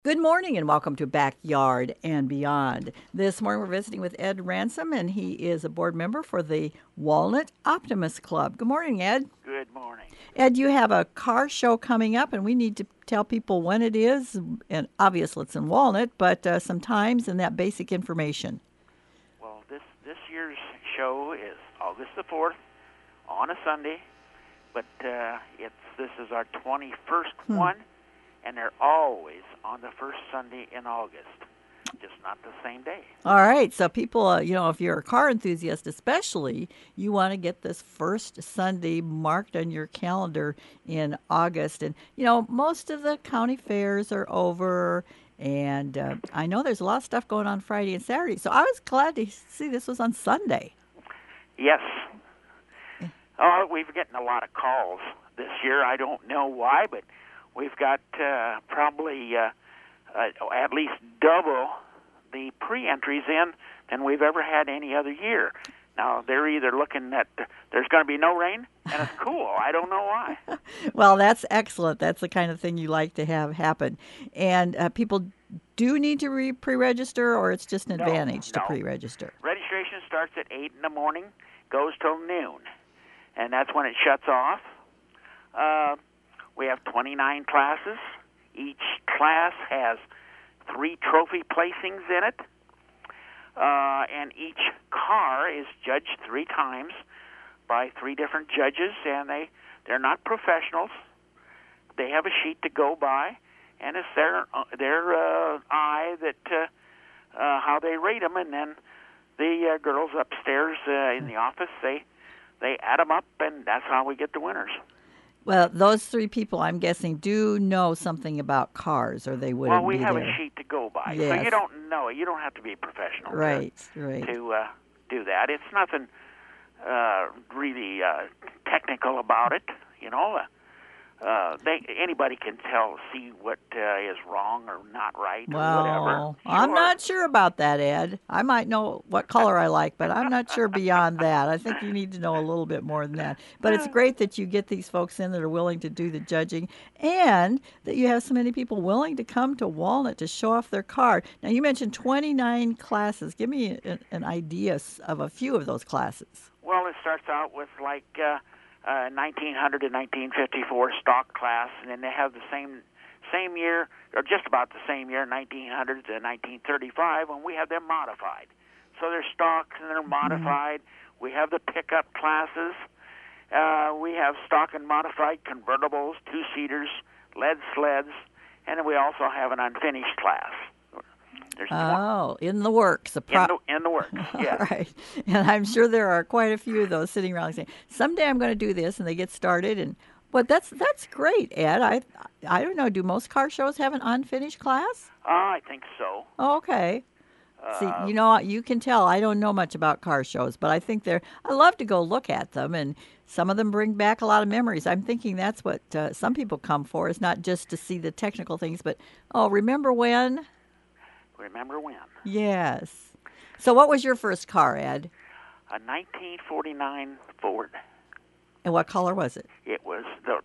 Good morning and welcome to Backyard and Beyond. This morning we're visiting with Ed Ransom, and he is a board member for the Walnut Optimist Club. Good morning, Ed. Good morning. Ed, you have a car show coming up, and we need to tell people when it is, and obviously it's in Walnut, but some times and that basic information. Well, this year's show is August the 4th on a Sunday, but this is our 21st one, and they're always on the first Sunday in August, just not the same day. All right, so people, if you're a car enthusiast especially, you want to get this first Sunday marked on your calendar in August. And, most of the county fairs are over, and I know there's a lot of stuff going on Friday and Saturday, so I was glad to see this was on Sunday. Yes. Oh, we've getting a lot of calls this year. I don't know why, but we've got probably at least double the pre-entries in than we've ever had any other year. Now, they're either looking at there's going to be no rain, and it's cool. I don't know why. Well, that's excellent. That's the kind of thing you like to have happen. And people do need to pre-register, or it's just an advantage to pre-register? Registration starts at 8 in the morning, goes till noon, and that's when it shuts off. We have 29 classes. Each class has 3 trophy placings in it, and each car is judged 3 times by 3 different judges, and they're not professionals. They have a sheet to go by, and it's their eye that how they rate them, and then the girls upstairs in the office they add them up, and that's how we get the winners. Well, those 3 people, I'm guessing, do know something about cars, or they wouldn't be there. Well, we have a sheet to go by, yes. So you don't know it. You don't have to be a professional right. to do that. It's nothing really technical about it, Anybody can see what is wrong or not right or whatever. Well, sure. I'm not sure about that, Ed. I might know what color I like, but I'm not sure beyond that. I think you need to know a little bit more than that. But it's great that you get these folks in that are willing to do the judging, and that you have so many people willing to come to Walnut to show off their car. Now, you mentioned 29 classes. Give me an idea of a few of those classes. Well, it starts out with 1900 to 1954 stock class, and then they have the same year, or just about the same year, 1900 to 1935, when we have them modified. So they're stocks and they're modified. Mm-hmm. We have the pickup classes. We have stock and modified convertibles, 2-seaters, lead sleds, and then we also have an unfinished class. In the works. In the works, yes. All right. And I'm sure there are quite a few of those sitting around saying, someday I'm going to do this, and they get started. But that's great, Ed. I don't know, do most car shows have an unfinished class? I think so. Oh, okay. See, you can tell I don't know much about car shows, but I think I love to go look at them, and some of them bring back a lot of memories. I'm thinking that's what some people come for, is not just to see the technical things, but, remember when? Remember when? Yes. So what was your first car, Ed? A 1949 Ford. And what color was it? It was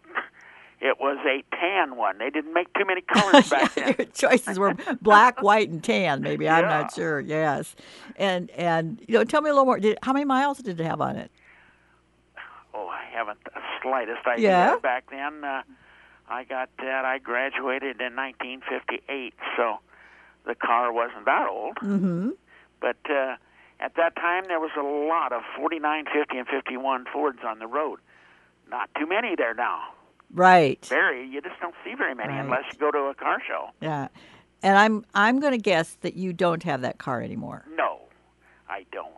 a tan one. They didn't make too many colors back then. Your choices were black, white, and tan. Maybe. Yeah. I'm not sure. Yes. And tell me a little more. How many miles did it have on it? Oh, I haven't the slightest idea. Yeah. Back then, I got that. I graduated in 1958, so the car wasn't that old. Mm-hmm. But at that time, there was a lot of 49, 50, and 51 Fords on the road. Not too many there now. Right. You just don't see very many unless you go to a car show. Yeah. And I'm going to guess that you don't have that car anymore. No, I don't.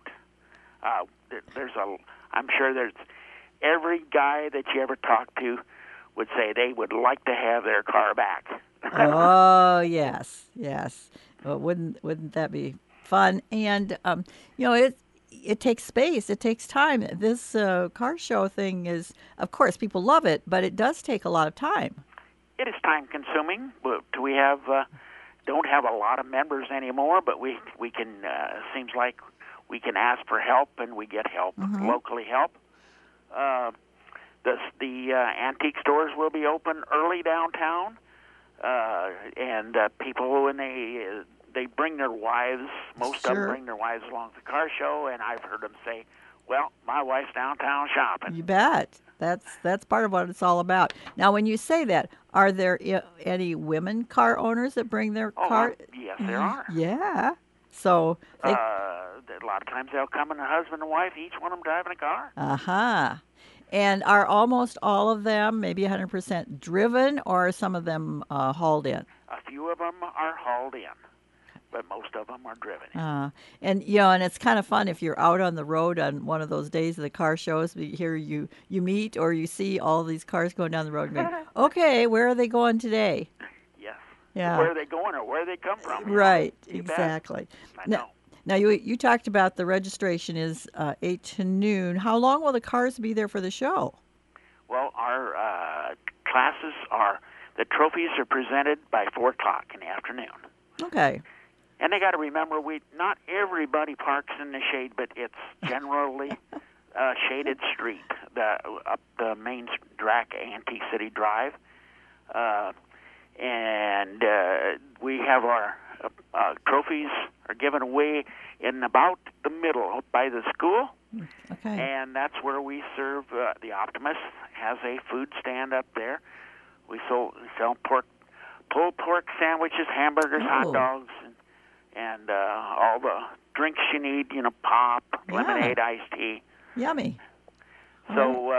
I'm sure there's every guy that you ever talk to would say they would like to have their car back. Oh, yes. Well, wouldn't that be fun? And it takes space. It takes time. This car show thing is, of course, people love it, but it does take a lot of time. It is time consuming. We don't have a lot of members anymore, but we can. Seems like we can ask for help, and we get help, locally help. The antique stores will be open early downtown. and people when they bring their wives. Most of them Sure. bring their wives along to the car show, and I've heard them say, "Well, my wife's downtown shopping." You bet. That's part of what it's all about. Now, when you say that, are there any women car owners that bring their Oh, car? yes, there are. Yeah. So they. A lot of times they'll come in a husband and wife, each one of them driving a car. Uh-huh. And are almost all of them, maybe 100% driven, or are some of them hauled in? A few of them are hauled in, but most of them are driven in. And and it's kind of fun if you're out on the road on one of those days of the car shows. Here you meet or you see all these cars going down the road, and going, okay, where are they going today? Yes. Yeah. Where are they going or where they come from? Right. You bet. Exactly. I know. Now you talked about the registration is 8 to noon. How long will the cars be there for the show? Well, our classes the trophies are presented by 4 o'clock in the afternoon. Okay. And they got to remember, not everybody parks in the shade, but it's generally a shaded street up the main DRAC Antique City Drive. And we have our trophies are given away in about the middle by the school. Okay. And that's where we serve. The Optimist has a food stand up there. We sell pulled pork sandwiches, hamburgers, hot dogs, and all the drinks you need. Pop, lemonade, iced tea. Yummy. So,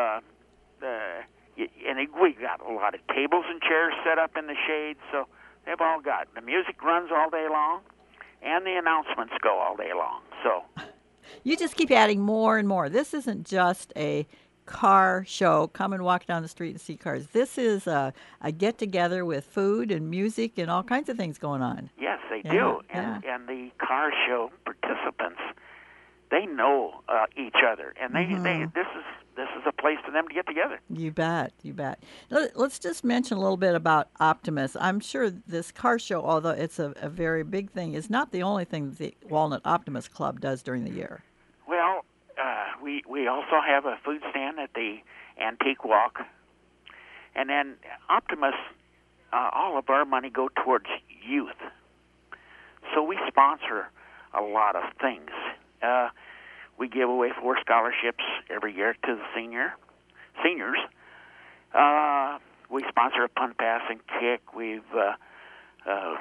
and we got a lot of tables and chairs set up in the shade. So they've all got the music runs all day long, and the announcements go all day long. So. You just keep adding more and more. This isn't just a car show. Come and walk down the street and see cars. This is a get-together with food and music and all kinds of things going on. Yes, they do. And the car show participants, they know each other, and this is a place for them to get together. You bet. Let's just mention a little bit about Optimus. I'm sure this car show, although it's a very big thing, is not the only thing that the Walnut Optimus Club does during the year. Well, we also have a food stand at the Antique Walk, and then Optimus, all of our money go towards youth. So we sponsor a lot of things. We give away 4 scholarships every year to the seniors. We sponsor a punt, pass, and kick. We've, the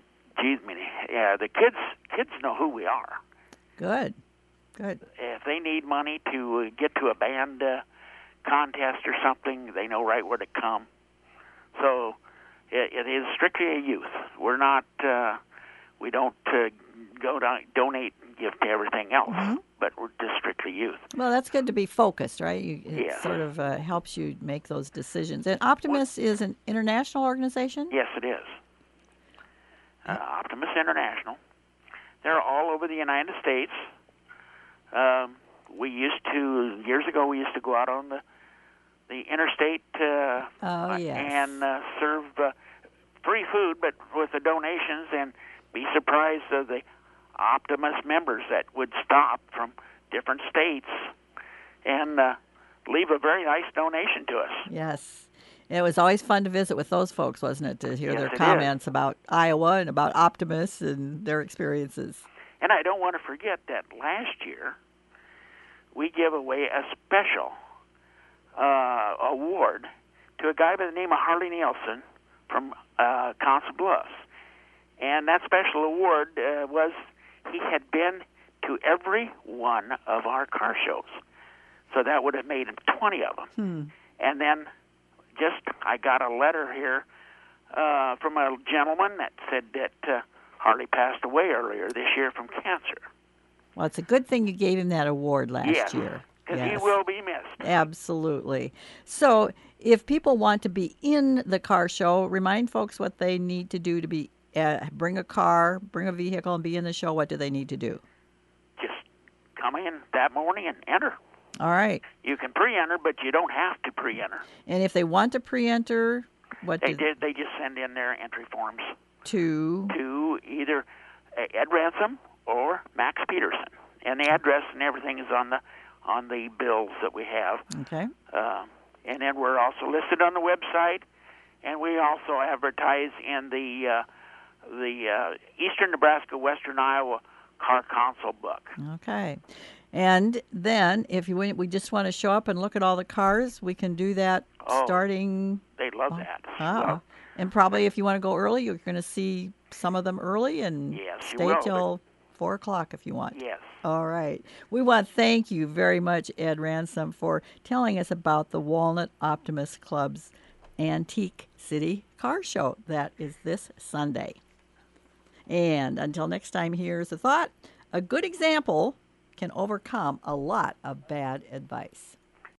kids know who we are. Good. If they need money to get to a band contest or something, they know right where to come. So it is strictly a youth. We're not. We don't go down, donate and give to everything else, but we're just strictly youth. Well, that's good to be focused, right? It Yeah. sort of helps you make those decisions. And Optimus is an international organization? Yes, it is. Optimus International. They're all over the United States. Years ago, we used to go out on the interstate and serve free food, but with the donations, and be surprised of the Optimus members that would stop from different states and leave a very nice donation to us. Yes. It was always fun to visit with those folks, wasn't it, to hear Yes, their it comments about Iowa and about Optimus and their experiences. And I don't want to forget that last year we gave away a special award to a guy by the name of Harley Nielsen from Council Bluffs. And that special award was he had been to every one of our car shows. So that would have made him 20 of them. And then I got a letter here from a gentleman that said that Harley passed away earlier this year from cancer. Well, it's a good thing you gave him that award last year. Because he will be missed. Absolutely. So if people want to be in the car show, remind folks what they need to do to be bring a car, bring a vehicle, and be in the show. What do they need to do? Just come in that morning and enter. All right. You can pre-enter, but you don't have to pre-enter. And if they want to pre-enter, they just send in their entry forms to either Ed Ransom or Max Peterson, and the address and everything is on the bills that we have. Okay. And then we're also listed on the website, and we also advertise in the Eastern Nebraska, Western Iowa Car Council book. Okay. And then if we just want to show up and look at all the cars, we can do that starting. They love that. Oh. And probably if you want to go early, you're going to see some of them early and stay till 4 o'clock if you want. Yes. All right. We want to thank you very much, Ed Ransom, for telling us about the Walnut Optimist Club's Antique City Car Show. That is this Sunday. And until next time, here's a thought. A good example can overcome a lot of bad advice.